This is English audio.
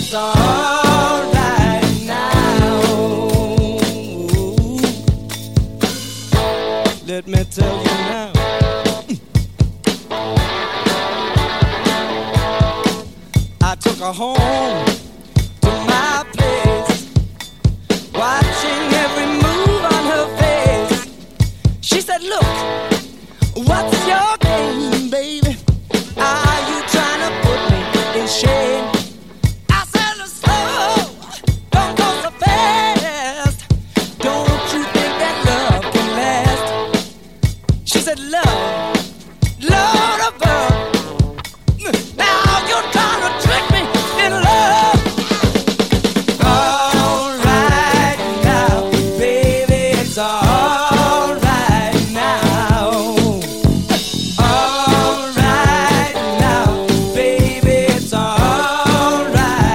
alright now. Let me tell you now. I took her home